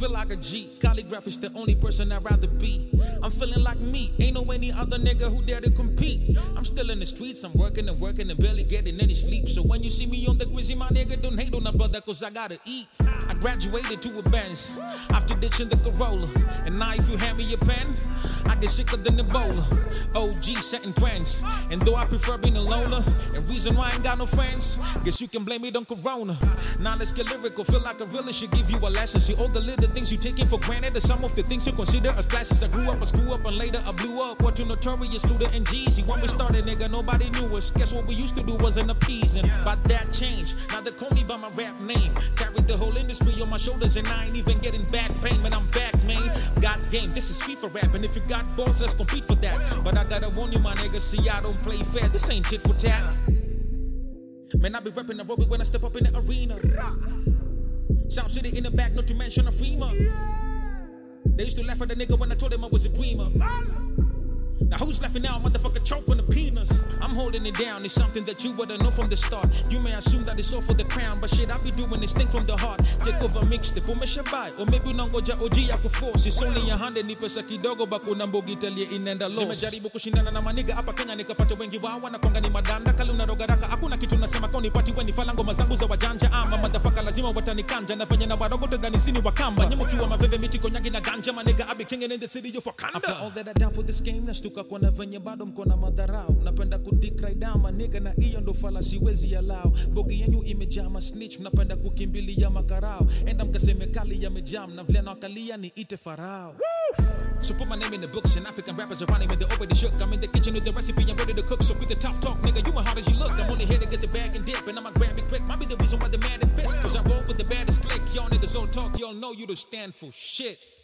feel like a G. Calligraph is the only person I'd rather be. I'm feeling like me, ain't no any other nigga who dare to compete. I'm still in the streets, I'm working and working and barely getting any sleep. So when you see me on the Quizzy, my nigga, don't hate on a brother, cause I gotta eat. I graduated to a Benz after ditching the Corolla. And now if you hand me a pen, I get sicker than Ebola. OG setting trends. And though I prefer being a loner, and reason why I ain't got no friends, guess you can blame it on Corona. Now let's get lyrical, feel like a realist should give you a lesson. See all the little things you taking for granted are some of the things you consider as blessings. I grew up, I screw up, and later I blew up. What to Notorious, Luda, and Jeezy. When we started, nigga, nobody knew us. Guess what we used to do wasn't appeasing. But that changed. Now they call me by my rap name. Carried the whole industry on my shoulders, and I ain't even getting back pain. Man, I'm back, man. Got game, this is FIFA rap. And if you got balls, let's compete for that. But I gotta warn you, my nigga, see, I don't play fair. This ain't tit for tat. Man, I be rapping aerobic when I step up in the arena. Sound City in the back, not to mention a FEMA. They used to laugh at the nigga when I told them I was a dreamer. Now who's laughing now? Motherfucker choke on the penis. I'm holding it down, it's something that you wouldn't know from the start. You may assume that it's all for the crown, but shit, I be doing this thing from the heart. Take over mixtape, umeshabai. Or maybe unangoja OG yako force. It's only 100 ni pesa kidogo bako na mbogi italia inaenda loss. Nimejaribu kushindana na maniga hapa Kenya nikapata wengi wao wanakonga ni madanda. Kali unarogaraka, hakuna kitu nasema kwa nipati weni falango mazangu za wajanja. Ama motherfucker lazima watanikanja. Na venye na wadogo tadhani sini wakamba. Nyemu kiwa maveve miti konyagi na ganja. Maniga I be king in the city you for kanda. After all that I done for this game, nastuka kwa na venye bado mkona madharau. Napenda kudik right down maniga na iyo ndo fala siwezi allow. Bogi yenyu imejama snitch, mnapenda kukimbilia makarao. Enda mkaseme kali yamejam, na vile nakalia ni ite farao. So put my name in the books, and African rappers around me, they're already shook. I'm in the kitchen with the recipe, I'm ready to cook. So with the tough talk, nigga, you as hard as you look. I'm only here to get the bag and dip, and I'ma grab it quick. Might be the reason why they're mad and pissed, cause I roll with the baddest clique. Y'all niggas all talk, y'all know you to stand for shit.